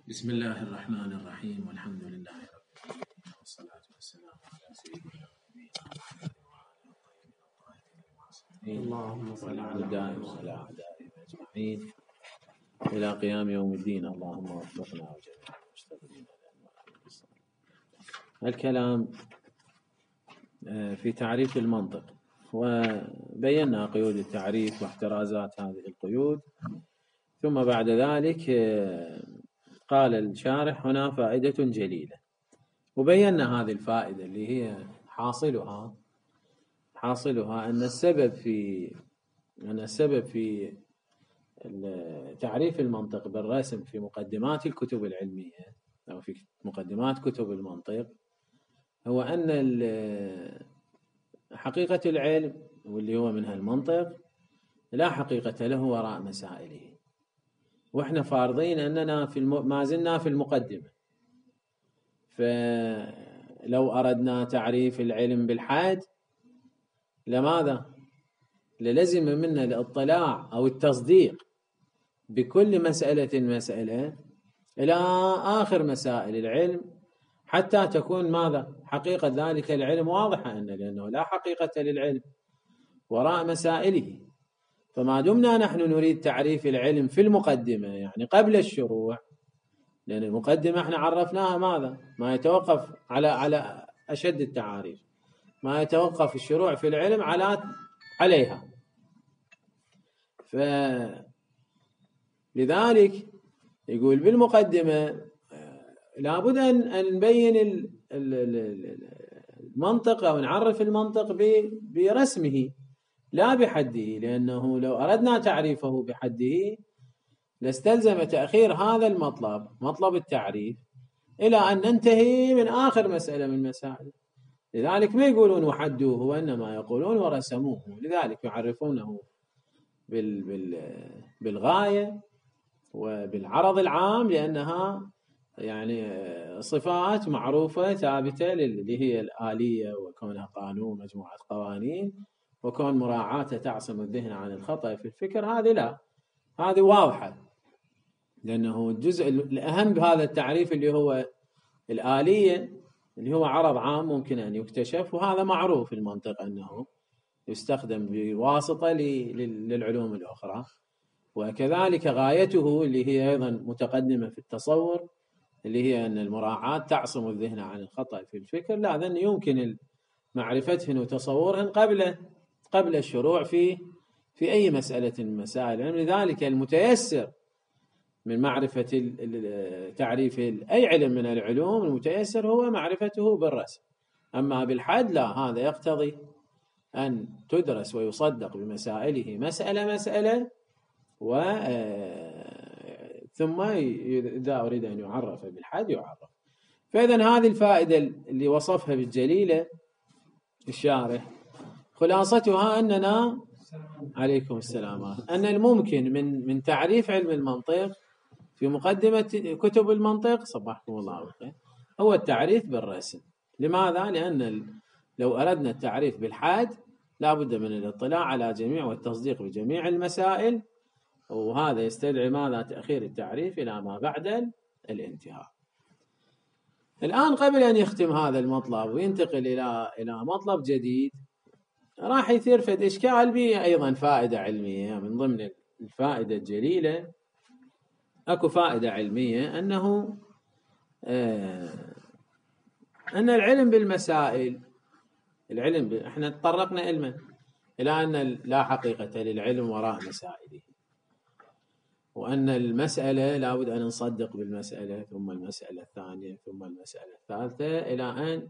بسم الله الرحمن الرحيم والحمد لله رب العالمين والصلاة والسلام على سيدنا اللهم صل على دائما وعلى أعدائهم أجمعين إلى قيام يوم الدين. اللهم وفقنا وجميع المشتغلين. الكلام في تعريف المنطق، وبينا قيود التعريف واحترازات هذه القيود، ثم بعد ذلك قال الشارح هنا فائدة جليلة، وبينا هذه الفائدة اللي هي حاصلها أن السبب في تعريف المنطق بالرسم في مقدمات الكتب العلمية أو في مقدمات كتب المنطق هو أن حقيقة العلم واللي هو منها المنطق لا حقيقة له وراء مسائله، وإحنا فارضين أننا ما زلنا في المقدمة. فلو أردنا تعريف العلم بالحاد لماذا؟ للزم منا الاطلاع أو التصديق بكل مسألة إلى آخر مسائل العلم حتى تكون ماذا؟ حقيقة ذلك العلم واضحة، لأنه لا حقيقة للعلم وراء مسائله. فما دمنا نحن نريد تعريف العلم في المقدمة، يعني قبل الشروع، لأن المقدمة احنا عرفناها ماذا؟ ما يتوقف على أشد التعاريف، ما يتوقف الشروع في العلم عليها. لذلك يقول بالمقدمة لابد أن نبين المنطق أو نعرف المنطق برسمه لا بحده، لأنه لو أردنا تعريفه بحده لاستلزم تأخير هذا مطلب التعريف إلى أن ننتهي من آخر مسألة من المسائل. لذلك ما يقولون وحدوه، وإنما يقولون ورسموه. لذلك يعرفونه بالغاية وبالعرض العام، لأنها يعني صفات معروفة ثابتة اللي هي الآلية، وكونها قانون مجموعة قوانين، وكون مراعاته تعصم الذهن عن الخطأ في الفكر. هذه واضحة، لأنه الجزء الأهم بهذا التعريف اللي هو الآلية، اللي هو عرض عام ممكن أن يكتشف، وهذا معروف في المنطق أنه يستخدم بواسطة للعلوم الأخرى. وكذلك غايته اللي هي أيضا متقدمة في التصور، اللي هي أن المراعاة تعصم الذهن عن الخطأ في الفكر، لأن يمكن معرفتهن وتصورهن قبل الشروع في أي مسألة من مسائل العلم. لذلك المتيسر من معرفة تعريف أي علم من العلوم، المتيسر هو معرفته بالرسم. أما بالحد لا، هذا يقتضي أن تدرس ويصدق بمسائله مسألة ثم إذا أريد أن يعرف بالحد يعرف. فإذا هذه الفائدة اللي وصفها بالجليلة الشارح خلاصتها أننا عليكم السلام، أن الممكن من تعريف علم المنطق في مقدمة كتب المنطق صبحكم الله بالخير هو التعريف بالرسم. لماذا؟ لأن لو أردنا التعريف بالحاد لا بد من الاطلاع على جميع والتصديق بجميع المسائل، وهذا يستدعي ماذا؟ تأخير التعريف إلى ما بعد الانتهاء. الآن قبل أن يختم هذا المطلب وينتقل إلى مطلب جديد، راح يثير فد إشكال به أيضا فائدة علمية من ضمن الفائدة الجليلة. أكو فائدة علمية أنه أن العلم بالمسائل، احنا تطرقنا علما إلى أن لا حقيقة للعلم وراء مسائله، وأن المسألة لا بد أن نصدق بالمسألة، ثم المسألة الثانية، ثم المسألة الثالثة، إلى أن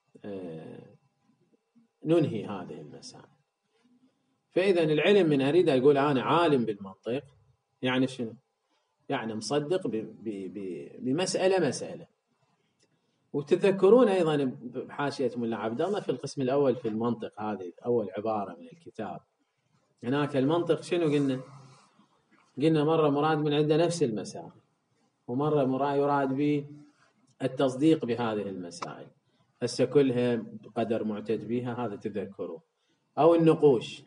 ننهي هذه المسائل. فإذا العلم من أريد أقول أنا عالم بالمنطق، يعني شنو؟ يعني مصدق بمسألة. وتذكرون أيضا بحاشية ملا عبد الله في القسم الأول في المنطق، هذه أول عبارة من الكتاب، هناك المنطق شنو قلنا مرة مراد من عنده نفس المسائل، ومرة يراد بالتصديق بهذه المسائل، هسه كلها بقدر معتد بها، هذا تذكروه، أو النقوش.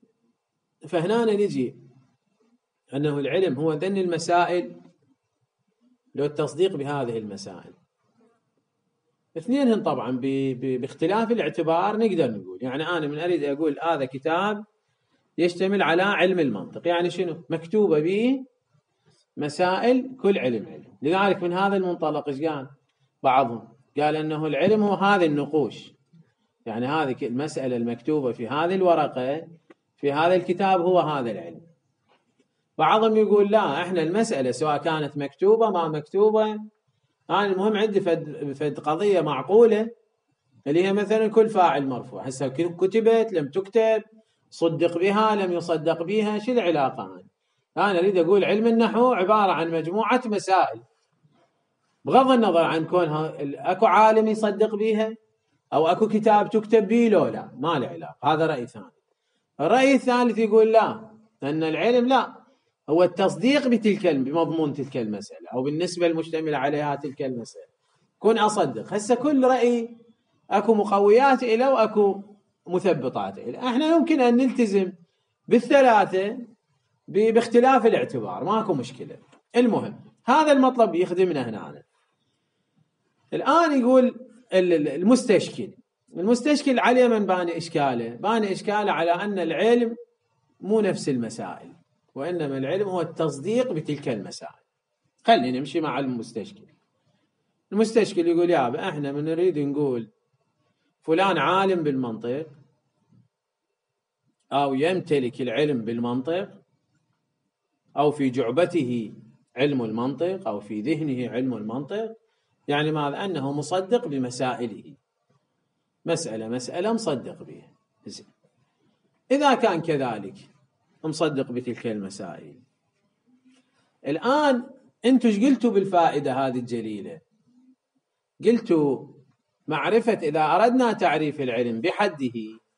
فهنا نجي أنه العلم هو ذن المسائل لو التصديق بهذه المسائل. اثنينهم طبعا باختلاف الاعتبار نقدر نقول، يعني أنا من أريد أقول هذا كتاب يشتمل على علم المنطق، يعني شنو؟ مكتوبة به مسائل كل علم. لذلك من هذا المنطلق ايش قال بعضهم؟ قال أنه العلم هو هذه النقوش، يعني هذه المسألة المكتوبة في هذه الورقة في هذا الكتاب هو هذا العلم. بعضهم يقول لا، احنا المسألة سواء كانت مكتوبة ما مكتوبة، أنا المهم عندي فد قضية معقولة اللي هي مثلا كل فاعل مرفوع، هسه كتبت لم تكتب، صدق بها لم يصدق بها، شو العلاقة؟ أنا أريد أقول علم النحو عبارة عن مجموعة مسائل، بغض النظر عن كونها أكو عالم يصدق بها أو أكو كتاب تكتب به لو لا، ما له علاقة. هذا رأي ثاني. الرأي الثالث يقول لا، أن العلم لا هو التصديق بمضمون تلك المسألة أو بالنسبة المشتملة عليها تلك المسألة، كن أصدق. هسه كل رأي أكو مقويات إله وأكو مثبطات إله، احنا يمكن أن نلتزم بالثلاثة باختلاف الاعتبار، ماكو مشكلة. المهم هذا المطلب يخدمنا هنا. الآن يقول المستشكل عليه من باني إشكاله على أن العلم مو نفس المسائل، وإنما العلم هو التصديق بتلك المسائل. خلينا نمشي مع المستشكل يقول يا احنا من نريد نقول فلان عالم بالمنطق أو يمتلك العلم بالمنطق أو في جعبته علم المنطق أو في ذهنه علم المنطق، يعني ماذا؟ أنه مصدق بمسائله، مسألة مصدق بها. إذا كان كذلك مصدق بتلك المسائل، الآن أنتوا ايش قلتوا بالفائدة هذه الجليلة؟ قلتوا معرفة، إذا أردنا تعريف العلم بحده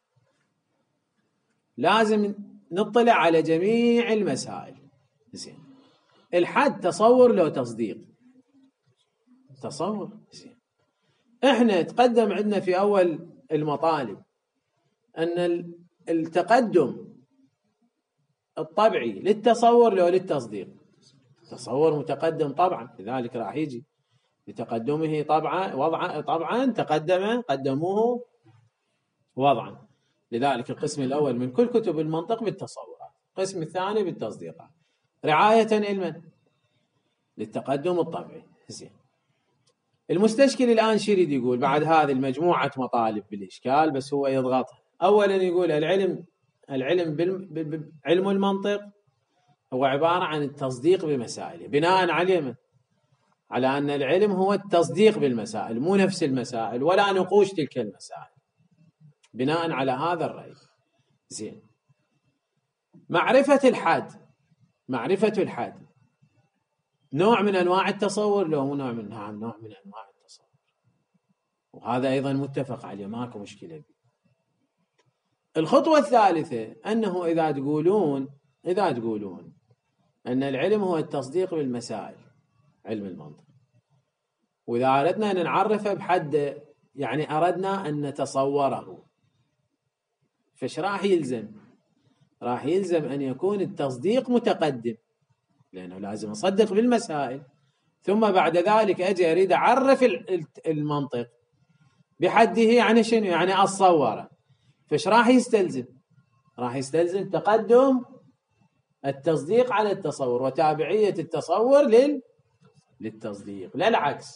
لازم نطلع على جميع المسائل. زين، الحد تصور لو تصديق؟ تصور. زين، احنا تقدم عندنا في أول المطالب أن التقدم الطبعي للتصور لو للتصديق؟ تصور متقدم طبعا، لذلك راح يجي لتقدمه طبعا قدموه وضعا. لذلك القسم الأول من كل كتب المنطق بالتصورات، القسم الثاني بالتصديقات، رعاية لمن؟ للتقدم الطبيعي. زين، المستشكل الآن شو يريد يقول بعد هذه المجموعة مطالب بالإشكال؟ بس هو يضغطها. أولا يقول علم علم المنطق هو عبارة عن التصديق بمسائله، بناء على أن العلم هو التصديق بالمسائل، مو نفس المسائل ولا نقوش تلك المسائل، بناء على هذا الرأي. زين، معرفة الحد نوع من أنواع التصور لو نوع من أنواع التصور، وهذا أيضا متفق عليه، ماكو مشكلة به. الخطوة الثالثة أنه إذا تقولون أن العلم هو التصديق بالمسائل، علم المنطق، وإذا أردنا أن نعرفه بحد يعني أردنا أن نتصوره، فايش راح يلزم؟ راح يلزم أن يكون التصديق متقدم، لأنه لازم أصدق بالمسائل ثم بعد ذلك أجي أريد أعرف المنطق بحده، يعني شنو؟ يعني أتصوره. فايش راح يستلزم؟ راح يستلزم تقدم التصديق على التصور وتابعية التصور للتصديق، لا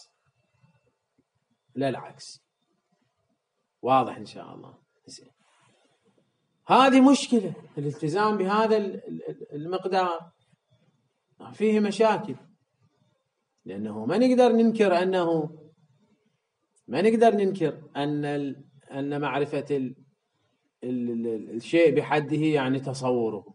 العكس. واضح إن شاء الله. زين، هذه مشكلة، الالتزام بهذا المقدار فيه مشاكل، لأنه ما نقدر ننكر أن معرفة الشيء بحده يعني تصوره.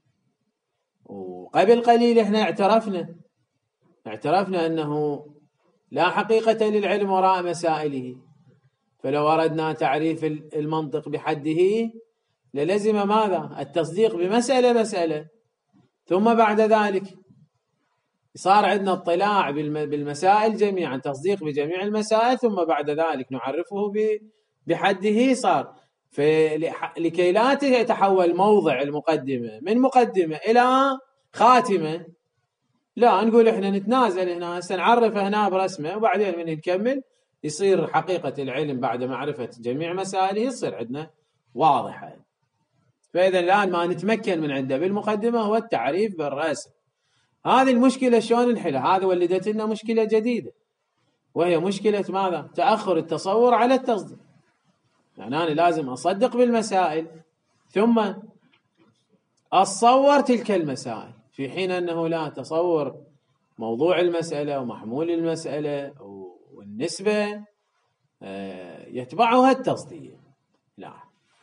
وقبل قليل احنا اعترفنا أنه لا حقيقة للعلم وراء مسائله، فلو أردنا تعريف المنطق بحده للزم ماذا؟ التصديق بمسألة ثم بعد ذلك صار عندنا اطلاع بالمسائل جميعا، تصديق بجميع المسائل، ثم بعد ذلك نعرفه بحده. صار لكي لا يتحول موضع المقدمة من مقدمة إلى خاتمة، لا، نقول احنا نتنازل هنا، هسه نعرفه هنا برسمه، وبعدين من نكمل يصير حقيقة العلم بعد معرفة جميع مسائله يصير عندنا واضحة. فإذا الآن ما نتمكن من عنده بالمقدمة هو التعريف بالرسم. هذه المشكلة شلون نحلها؟ هذا ولدت لنا مشكلة جديدة، وهي مشكلة ماذا؟ تأخر التصور على التصديق. يعني أنا لازم أصدق بالمسائل ثم أتصور تلك المسائل، في حين أنه لا، تصور موضوع المسألة ومحمول المسألة والنسبة يتبعها التصديق. لا.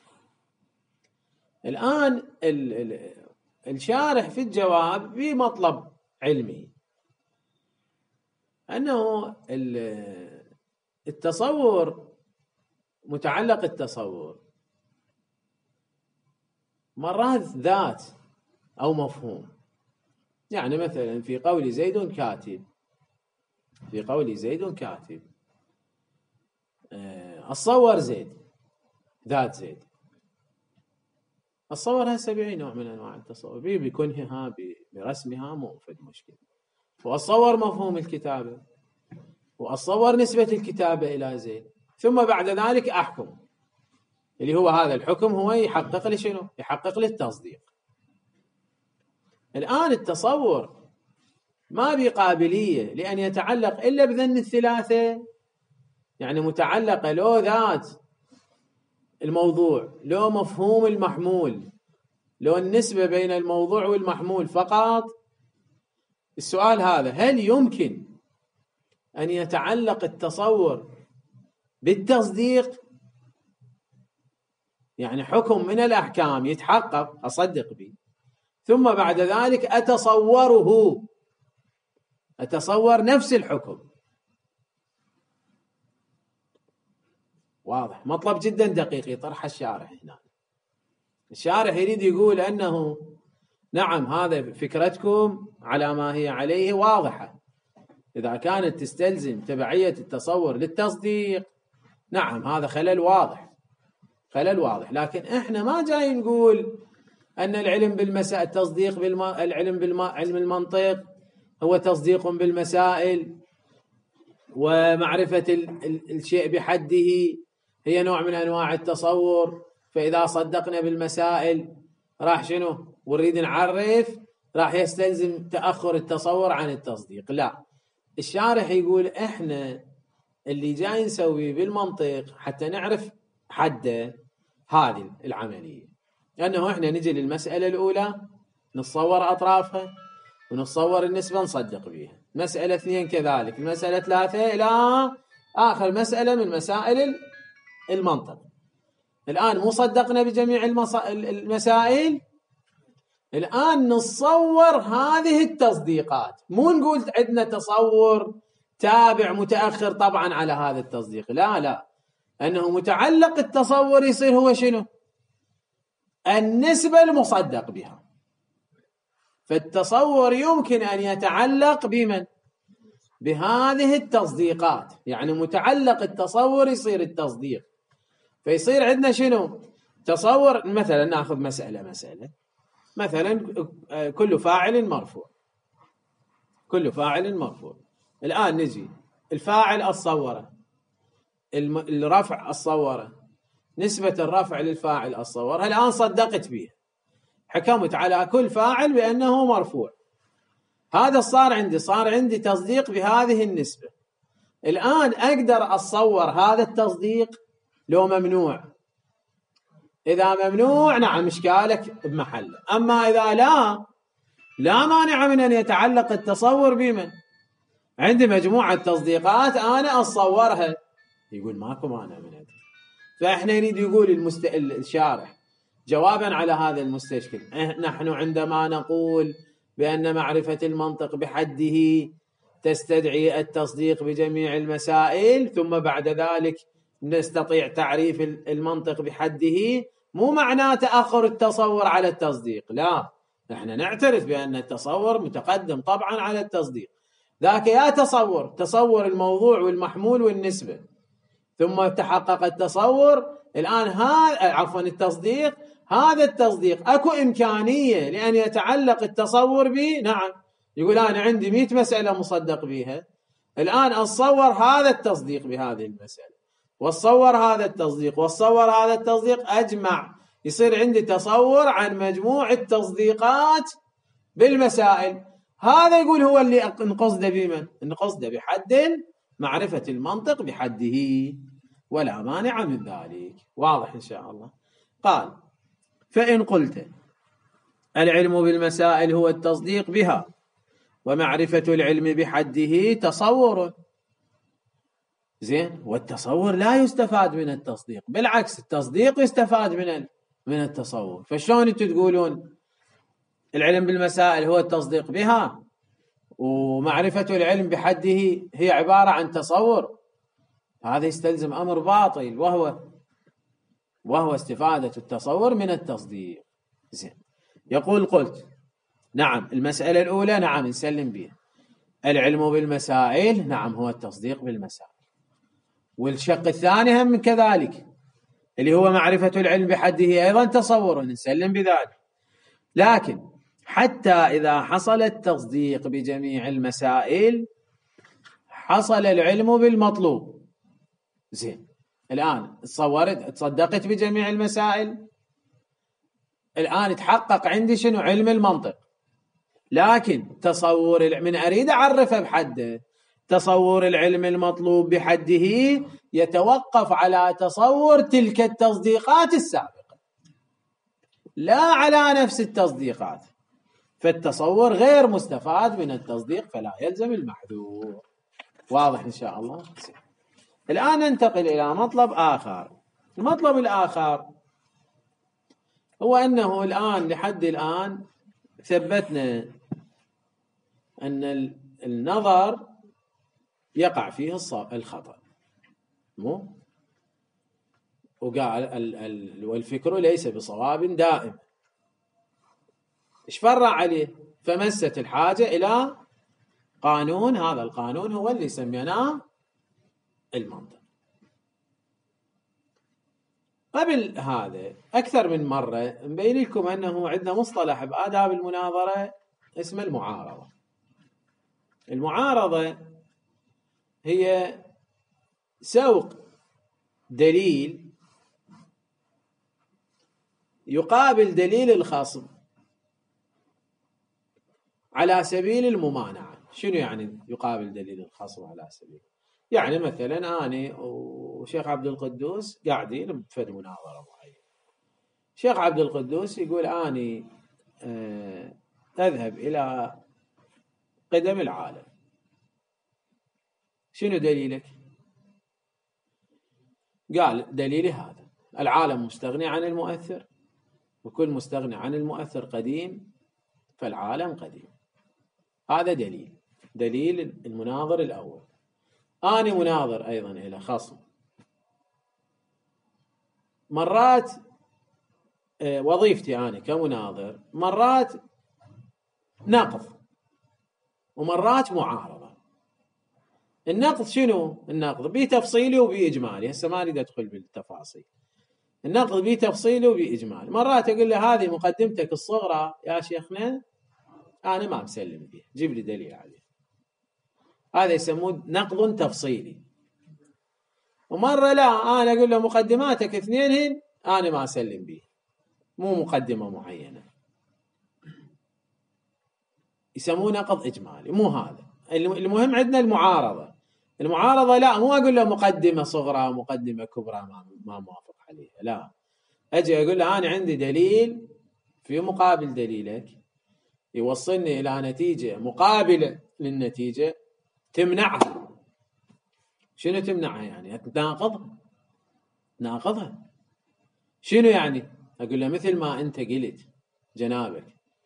الآن الشارح في الجواب بمطلب علمي أنه التصور، متعلق التصور مرات ذات أو مفهوم. يعني مثلا في قول زيد كاتب، في قول زيد كاتب أتصور زيد، ذات زيد، أتصور هسه بأي نوع من أنواع التصور، بكنهها برسمها، مو في مشكلة. وأتصور مفهوم الكتابة، وأتصور نسبة الكتابة إلى زيد، ثم بعد ذلك أحكم، اللي هو هذا الحكم هو يحقق لي شنو؟ يحقق لي التصديق. الآن التصور ما بقابلية لأن يتعلق إلا بذن الثلاثة، يعني متعلقة لو ذات الموضوع، لو مفهوم المحمول، لو النسبة بين الموضوع والمحمول فقط. السؤال هذا، هل يمكن أن يتعلق التصور بالتصديق؟ يعني حكم من الأحكام يتحقق، أصدق به، ثم بعد ذلك أتصوره، أتصور نفس الحكم. واضح؟ مطلب جدا دقيق يطرح الشارح هنا. الشارح يريد يقول أنه نعم، هذا فكرتكم على ما هي عليه واضحة، إذا كانت تستلزم تبعية التصور للتصديق، نعم هذا خلل واضح، خلل واضح. لكن إحنا ما جاي نقول أن العلم بالمسائل، التصديق العلم علم المنطق هو تصديق بالمسائل، ومعرفة الشيء بحده هي نوع من أنواع التصور، فإذا صدقنا بالمسائل راح شنو؟ ونريد نعرف، راح يستلزم تأخر التصور عن التصديق. لا، الشارح يقول إحنا اللي جاي نسويه بالمنطق حتى نعرف حده هذه العملية، لأنه إحنا نجي للمسألة الأولى نتصور أطرافها ونتصور النسبة نصدق بها، مسألة 2 كذلك، المسألة 3 إلى آخر مسألة من مسائل المنطق. الآن مو صدقنا بجميع المسائل، الآن نتصور هذه التصديقات، مو نقول عندنا تصور تابع متأخر طبعا على هذا التصديق، لا، أنه متعلق التصور يصير هو شنو؟ النسبة المصدق بها. فالتصور يمكن أن يتعلق بمن؟ بهذه التصديقات، يعني متعلق التصور يصير التصديق، فيصير عندنا شنو؟ تصور. مثلا ناخذ مسألة مثلا كل فاعل مرفوع، كل فاعل مرفوع. الآن نجي الفاعل الصوره، الرفع الصوره، نسبة الرفع للفاعل الصوره، الآن صدقت به، حكمت على كل فاعل بأنه مرفوع. هذا صار عندي تصديق بهذه النسبة. الآن أقدر أتصور هذا التصديق لو ممنوع. إذا ممنوع نعم إشكالك بمحله، أما إذا لا مانع من أن يتعلق التصور بمن؟ عندي مجموعة تصديقات أنا أتصورها، يقول ماكو مانع من هذا. فإحنا نريد يقول الشارح جوابا على هذا المستشكل، نحن عندما نقول بأن معرفة المنطق بحده تستدعي التصديق بجميع المسائل، ثم بعد ذلك نستطيع تعريف المنطق بحده، مو معناه تأخر التصور على التصديق، لا، نحن نعترف بأن التصور متقدم طبعا على التصديق. ذاك يا تصور الموضوع والمحمول والنسبة، ثم تحقق التصور. الآن التصديق، هذا التصديق أكو إمكانية لأن يتعلق التصور به، نعم، يقول أنا عندي 100 مسألة مصدق بها، الآن أتصور هذا التصديق بهذه المسألة، واتصور هذا التصديق، واتصور هذا التصديق، أجمع، يصير عندي تصور عن مجموع التصديقات بالمسائل. هذا يقول هو اللي نقصد بمن؟ نقصد بحد معرفة المنطق بحده، ولا مانع من ذلك. واضح إن شاء الله. قال: فإن قلت العلم بالمسائل هو التصديق بها، ومعرفة العلم بحده تصور. زين، والتصور لا يستفاد من التصديق، بالعكس التصديق يستفاد من التصور. فشلون انتم تقولون العلم بالمسائل هو التصديق بها، ومعرفة العلم بحده هي عبارة عن تصور؟ هذا يستلزم أمر باطل، وهو استفادة التصور من التصديق. زين، يقول: قلت نعم، المسألة الأولى نعم نسلم بها، العلم بالمسائل نعم هو التصديق بالمسائل. والشق الثاني هم كذلك، اللي هو معرفة العلم بحده أيضا تصور، نسلم بذلك. لكن حتى إذا حصل التصديق بجميع المسائل حصل العلم بالمطلوب. زين، الآن تصدقت بجميع المسائل، الآن تحقق عندي شنو؟ علم المنطق. لكن تصور من أريد أعرفه بحده، تصور العلم المطلوب بحده يتوقف على تصور تلك التصديقات السابقة، لا على نفس التصديقات، فالتصور غير مستفاد من التصديق، فلا يلزم المحذور. واضح إن شاء الله. الآن ننتقل إلى مطلب آخر. المطلب الآخر هو أنه الآن لحد الآن ثبتنا أن النظر يقع فيه الخطأ، مو؟ وقال والفكر ليس بصواب دائم. ايش فرع عليه؟ فمست الحاجة إلى قانون، هذا القانون هو اللي سميناه المنطق. قبل هذا أكثر من مرة مبين لكم أنه عندنا مصطلح بآداب المناظرة اسمه المعارضة. المعارضة هي سوق دليل يقابل دليل الخصم على سبيل الممانعة. شنو يعني يقابل دليل الخصم على سبيل؟ يعني مثلا أنا وشيخ عبد القدوس قاعدين بفد مناظرة معينة، شيخ عبد القدوس يقول أنا أذهب إلى قدم العالم. شنو دليلك؟ قال دليلي هذا: العالم مستغني عن المؤثر، وكل مستغني عن المؤثر قديم، فالعالم قديم. هذا دليل المناظر الأول. أنا مناظر أيضا إلى خصم، مرات وظيفتي أنا كمناظر مرات نقض ومرات معارضة. النقض شنو؟ النقض بتفصيلي وبإجمالي، هسه ما أريد أدخل بالتفاصيل. النقض بتفصيلي وبإجمالي. مرات أقول له هذه مقدمتك الصغرى يا شيخنا أنا ما مسلم بها، جيب لي دليل عليه. هذا يسموه نقض تفصيلي. ومرة لا، أنا أقول له مقدماتك اثنين أنا ما أسلم به، مو مقدمة معينة، يسموه نقض إجمالي. مو هذا المهم. عندنا المعارضة. المعارضة لا، مو أقول له مقدمة صغرى ومقدمة كبرى ما موافق عليها، لا، أجي أقول له أنا عندي دليل في مقابل دليلك يوصلني إلى نتيجة مقابلة للنتيجة تمنعها. شنو تمنعها؟ يعني تناقضها. شنو يعني؟ أقول له مثل ما أنت قلت جنابك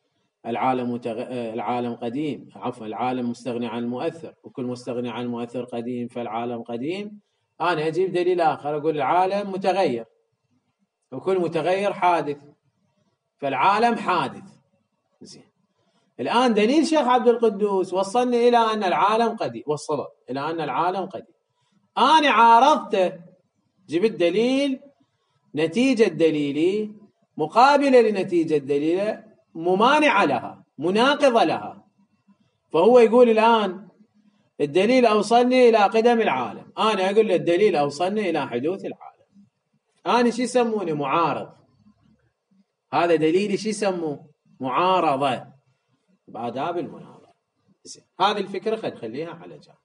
العالم قديم، عفوا العالم مستغني عن المؤثر، وكل مستغني عن المؤثر قديم، فالعالم قديم. أنا أجيب دليل آخر أقول العالم متغير، وكل متغير حادث، فالعالم حادث. زين، الآن دليل شيخ عبد القدوس وصلني إلى أن العالم قديم، وصلت إلى أن العالم قديم. أنا عارضته، جبت دليل، نتيجة دليلي مقابلة لنتيجة دليله، ممانعة لها، مناقضة لها. فهو يقول الآن الدليل أوصلني إلى قدم العالم، أنا أقول له الدليل أوصلني إلى حدوث العالم. أنا شو يسموني؟ معارض. هذا دليلي شو يسموه؟ معارضة بآداب المناظرة. هذه الفكرة خلينا نخليها على جنب.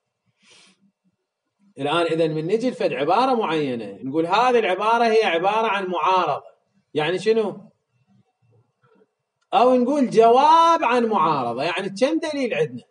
الآن إذا من نجي لفد عبارة معينة نقول هذه العبارة هي عبارة عن معارضة، يعني شنو؟ أو نقول جواب عن معارضة، يعني كم دليل عندنا؟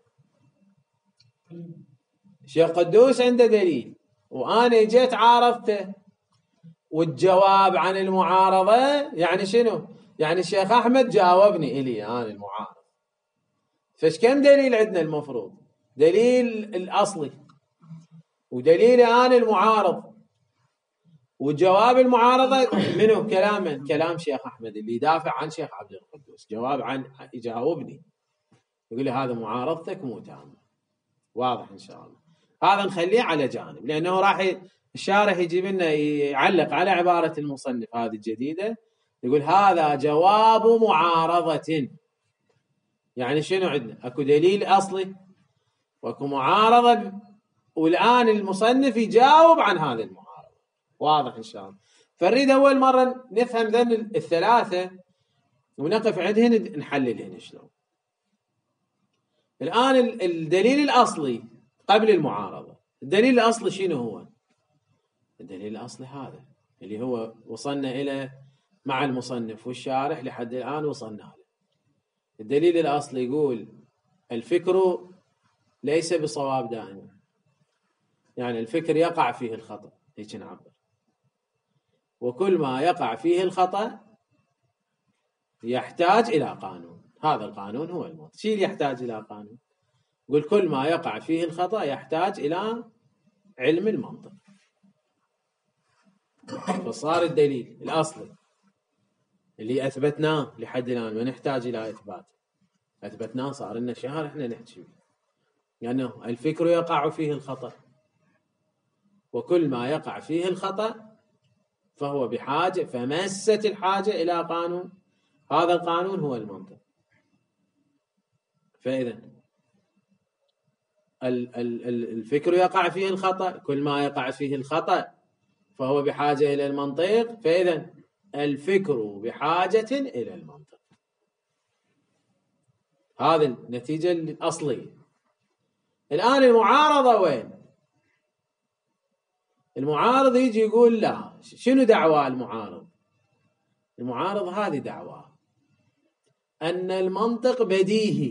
الشيخ قدوس عنده دليل وأنا جيت عارضته، والجواب عن المعارضة يعني شنو؟ يعني الشيخ أحمد جاوبني إلي أنا المعارض. فش كم دليل عندنا المفروض؟ دليل الأصلي، ودليل أنا المعارض، وجواب المعارضة منه؟ كلام شيخ أحمد اللي يدافع عن شيخ عبد القدوس، جواب عن يجاوبني يقول لي هذا معارضتك مو تامة. واضح إن شاء الله. هذا نخليه على جانب، لأنه راح الشارح يجيب لنا يعلق على عبارة المصنف هذه الجديدة، يقول هذا جواب معارضة. يعني شنو عندنا؟ اكو دليل اصلي واكو معارضة، والآن المصنف يجاوب عن هذه المعارضة. واضح إن شاء الله. فنريد أول مرة نفهم ذن الثلاثة ونقف عندهن نحللهن شلون. الآن الدليل الأصلي قبل المعارضة، الدليل الأصلي شنو هو؟ الدليل الأصلي هذا اللي هو وصلنا إلى مع المصنف والشارح لحد الآن وصلنا له. الدليل الأصلي يقول الفكر ليس بصواب دائما، يعني الفكر يقع فيه الخطأ، هيك نعبر. وكل ما يقع فيه الخطأ يحتاج إلى قانون، هذا القانون هو المنطق. شو اللي يحتاج إلى قانون؟ يقول كل ما يقع فيه الخطأ يحتاج إلى علم المنطق. فصار الدليل الأصلي اللي أثبتناه لحد الآن ما نحتاج إلى إثبات، أثبتناه صار لنا شهر إحنا نحكي فيه، لأنه الفكر يقع فيه الخطأ، وكل ما يقع فيه الخطأ فهو بحاجة، فمست الحاجة إلى قانون، هذا القانون هو المنطق. فإذا الفكر يقع فيه الخطأ، كل ما يقع فيه الخطأ فهو بحاجة إلى المنطق، فإذا الفكر بحاجة إلى المنطق. هذه النتيجة الأصلية. الآن المعارضة وين؟ المعارض يجي يقول لا، شنو دعوى المعارض؟ المعارض هذه دعوى أن المنطق بديهي.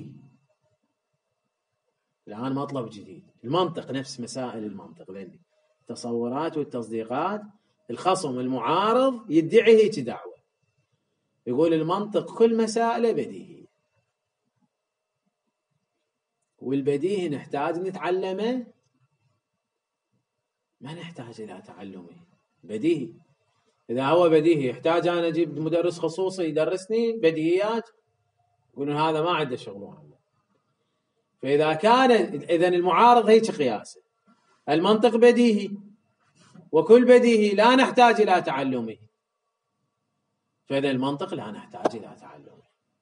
الآن مطلب جديد، المنطق نفس مسائل المنطق ذني التصورات والتصديقات. الخصم المعارض يدعي هيك دعوة، يقول المنطق كل مسائله بديهي، والبديهي نحتاج نتعلمه، ما نحتاج إلى تعلمه. بديهي، إذا هو بديهي يحتاج أنا أجيب مدرس خصوصي يدرسني بديهيات؟ يقولون هذا ما عنده شغل. فإذا كان إذن المعارض هيك قياسه، المنطق بديهي وكل بديهي لا نحتاج إلى تعلمه، فإذا المنطق لا نحتاج إلى تعلمه.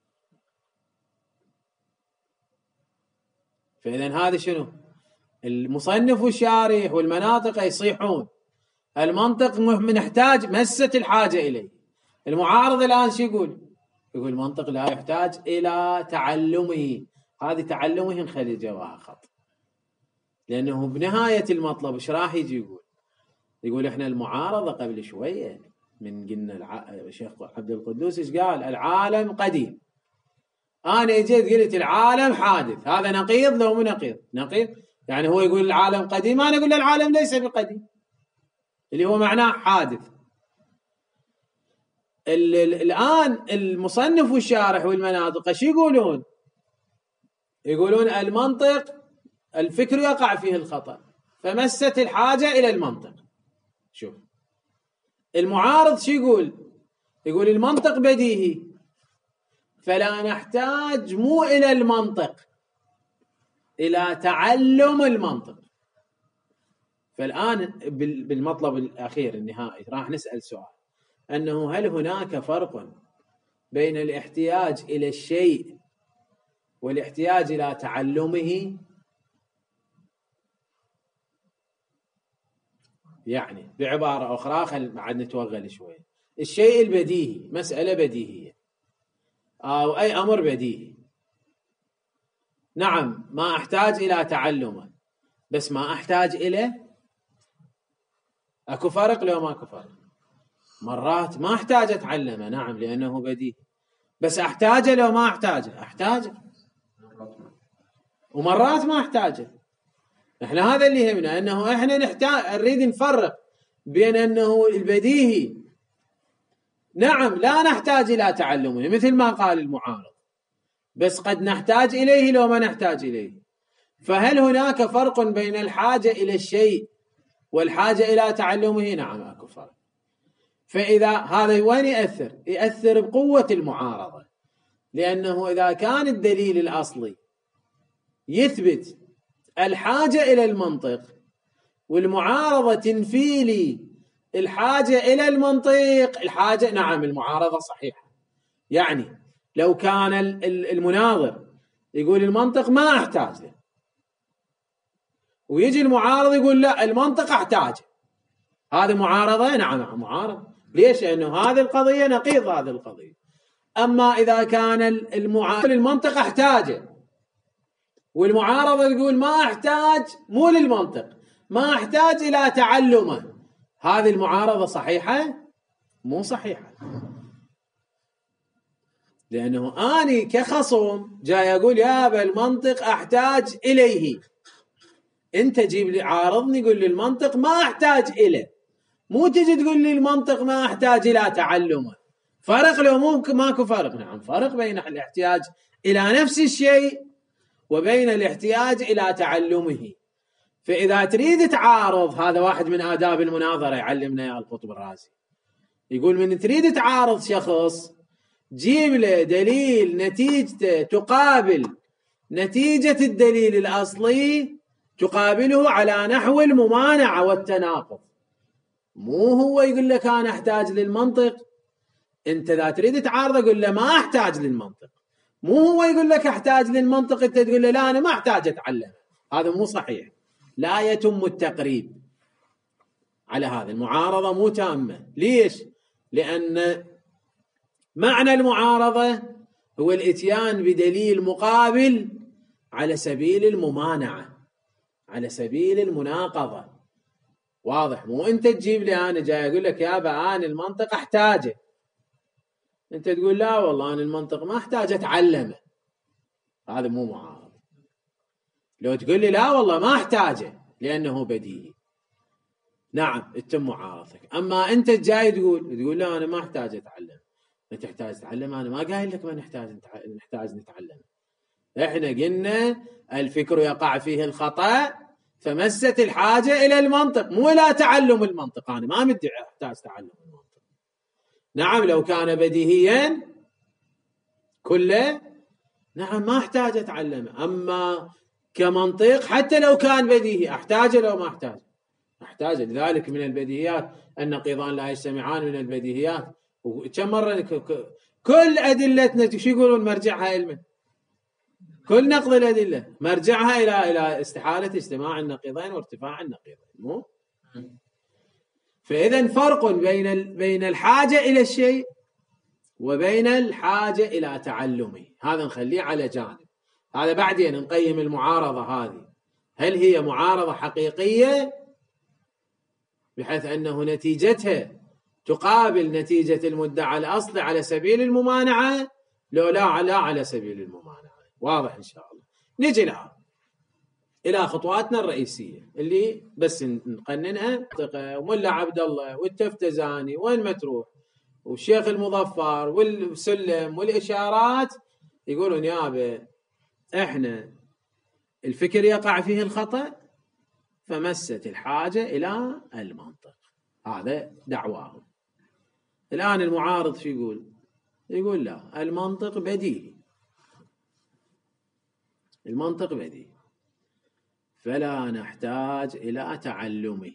فإذا هذا شنو؟ المصنف والشارح والمناطق يصيحون المنطق نحتاج مست الحاجة إليه. المعارض الآن شو يقول؟ يقول المنطق لا يحتاج إلى تعلمه. هذه تعلمه نخلي جواها خط، لأنه بنهاية المطلب ايش راح يجي يقول احنا المعارضة قبل شوية من قلنا الشيخ عبد القدوس ايش قال؟ العالم قديم. أنا جيت قلت العالم حادث، هذا نقيض لو مو نقيض؟ نقيض. يعني هو يقول العالم قديم، أنا أقول العالم ليس بقديم، اللي هو معناه حادث. الآن المصنف والشارح والمناطق ايش يقولون؟ يقولون المنطق الفكر يقع فيه الخطأ، فمست الحاجة إلى المنطق. شوف المعارض شو يقول؟ يقول المنطق بديهي فلا نحتاج مو إلى المنطق، إلى تعلم المنطق. فالآن بالمطلب الأخير النهائي راح نسأل سؤال، أنه هل هناك فرق بين الاحتياج إلى الشيء والاحتياج إلى تعلمه، يعني بعبارة أخرى بعد نتوغل شوي، الشيء البديهي، مسألة بديهية أو أي أمر بديهي، نعم ما أحتاج إلى تعلمه بس ما أحتاج إليه. أكو فرق لو ما أكو فرق؟ مرات ما أحتاج أتعلمه، نعم لأنه بديهي، بس أحتاجه لو ما أحتاجه؟ أحتاجه. ومرات ما أحتاجه. إحنا هذا اللي يهمنا، أنه إحنا نريد نفرق بين أنه البديهي نعم لا نحتاج إلى تعلمه مثل ما قال المعارض، بس قد نحتاج إليه لو ما نحتاج إليه. فهل هناك فرق بين الحاجة إلى الشيء والحاجة إلى تعلمه؟ نعم أكو فرق. فإذا هذا وين يأثر بقوة المعارضة، لأنه إذا كان الدليل الأصلي يثبت الحاجة إلى المنطق والمعارضة تنفي لي الحاجة إلى المنطق، الحاجة نعم المعارضة صحيحة. يعني لو كان المناظر يقول المنطق ما أحتاج له، ويجي المعارض يقول لا المنطق أحتاج، هذه معارضة. نعم معارضة. ليش؟ لأنه هذه القضية نقيض هذه القضية. أما إذا كان المنطق أحتاجه والمعارضة يقول ما أحتاج، مو للمنطق، ما أحتاج إلى تعلمه، هذه المعارضة صحيحة؟ مو صحيحة. لأنه أنا كخصم جاي أقول يا المنطق أحتاج إليه، أنت جيب لي عارضني يقول لي المنطق ما أحتاج إليه، مو تجي تقول لي المنطق ما أحتاج إلى تعلمه. فرق لو ممكن ماكو فرق؟ نعم فرق بين الاحتياج إلى نفس الشيء وبين الاحتياج إلى تعلمه. فإذا تريد تعارض، هذا واحد من آداب المناظرة يعلمنا يا القطب الرازي، يقول من تريد تعارض شخص جيب له دليل نتيجته تقابل نتيجة الدليل الأصلي، تقابله على نحو الممانعة والتناقض. مو هو يقول لك أنا أحتاج للمنطق، أنت إذا تريد تعارض قل له ما أحتاج للمنطق، مو هو يقول لك أحتاج للمنطق أنت تقول له لا أنا ما أحتاج أتعلم. هذا مو صحيح، لا يتم التقريب على هذه المعارضة، مو تامة. ليش؟ لأن معنى المعارضة هو الإتيان بدليل مقابل على سبيل الممانعة، على سبيل المناقضة. واضح؟ مو أنت تجيب لي أنا جاي أقول لك يابا أنا المنطق أحتاجه، أنت تقول لا والله أنا المنطق ما أحتاج أتعلمه، هذا مو معارضة. لو تقول لي لا والله ما أحتاجه لأنه بديهي، نعم تتم معارضتك. أما أنت جاي تقول لا أنا ما أحتاج أتعلم، أنت تحتاج تتعلم، أنا ما قايل لك ما نحتاج نتعلم. إحنا قلنا الفكر يقع فيه الخطأ فمست الحاجة إلى المنطق، مو إلى تعلم المنطق. أنا ما مدعي أحتاج تعلم المنطق. نعم لو كان بديهيا كله نعم ما أحتاج أتعلمه، أما كمنطق حتى لو كان بديهي أحتاجه لو ما أحتاجه. لذلك من البديهيات النقيضان لا يجتمعان، من البديهيات. وكم مرة كل أدلتنا شو يقولون مرجعها علما، كل نقض الأدلة مرجعها إلى استحالة اجتماع النقيضين وارتفاع النقيضين. مو فإذا فرق بين الحاجة إلى الشيء وبين الحاجة إلى تعلمه، هذا نخليه على جانب. هذا بعدين نقيم المعارضة هذه، هل هي معارضة حقيقية بحيث أنه نتيجتها تقابل نتيجة المدعى الأصلي على سبيل الممانعة، لو لا على سبيل الممانعة. واضح إن شاء الله. نجي الآن إلى خطواتنا الرئيسية اللي بس نقننها. وملا عبد الله والتفتزاني والمتروح والشيخ المظفر والسلم والإشارات يقولون يابا إحنا الفكر يقع فيه الخطأ فمست الحاجة إلى المنطق، هذا دعواهم. الآن المعارض شو يقول لا المنطق بديهي، المنطق بديهي فلا نحتاج إلى تعلمه.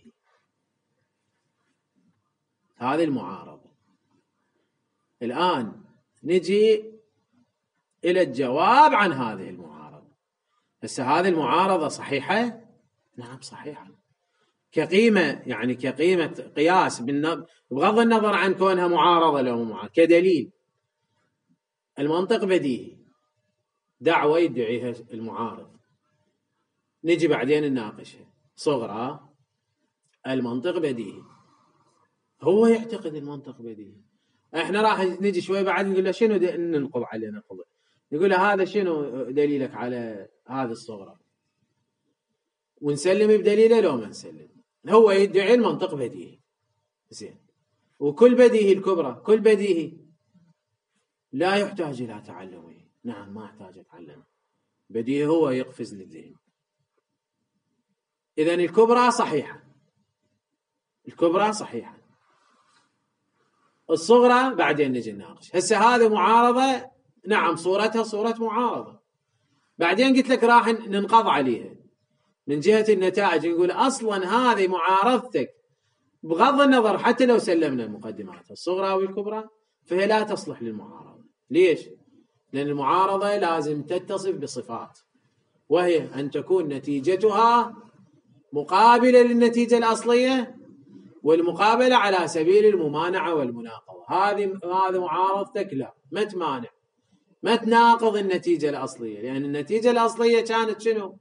هذه المعارضة. الآن نجي إلى الجواب عن هذه المعارضة. هسه هذه المعارضة صحيحة؟ نعم صحيحة كقيمة، يعني كقيمة قياس بغض النظر عن كونها معارضة لو معارضة، كدليل المنطق بديهي، دعوة يدعيها المعارض نجي بعدين نناقشها. صغرى المنطق بديهي، هو يعتقد المنطق بديهي، احنا راح نجي شوي بعد نقول له شنو ننقض عليه، نقض نقول له هذا شنو دليلك على هذه الصغرى، ونسلم بدليله لو ما نسلم. هو يدعي المنطق بديهي زين، وكل بديهي الكبرى كل بديهي لا يحتاج إلى تعلمه. نعم ما يحتاج يتعلم، بديهي هو يقفز للذهن. إذن الكبرى صحيحة، الكبرى صحيحة، الصغرى بعدين نجي نناقش. هسه هذه معارضة، نعم صورتها صورة معارضة، بعدين قلت لك راح ننقض عليها من جهة النتائج، نقول أصلا هذه معارضتك بغض النظر حتى لو سلمنا المقدمات الصغرى والكبرى فهي لا تصلح للمعارضة. ليش؟ لأن المعارضة لازم تتصف بصفات، وهي أن تكون نتيجتها مقابلة للنتيجة الأصلية، والمقابلة على سبيل الممانعة والمناقضة. هذه معارضتك لا، ما تمانع ما تناقض النتيجة الأصلية، لأن النتيجة الأصلية كانت شنو؟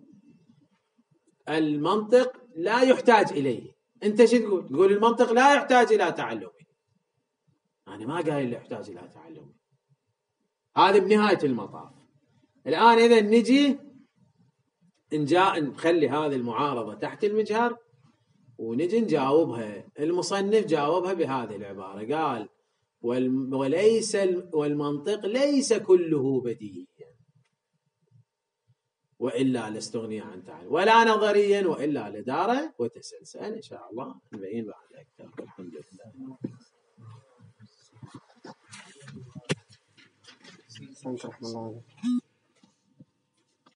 المنطق لا يحتاج إليه. أنت شو تقول؟ تقول المنطق لا يحتاج إلى تعلمه، أنا ما قايل لا يحتاج إلى تعلمه، هذه بنهاية المطاف. الآن إذا نجي نخلي هذه المعارضة تحت المجهر ونجي نجاوبها. المصنف جاوبها بهذه العبارة، قال والمنطق ليس كله بديهيا وإلا لاستغني عن تعلم، ولا نظريا وإلا لداره وتسلسل. إن شاء الله نبين بعد أكثر. الحمد لله.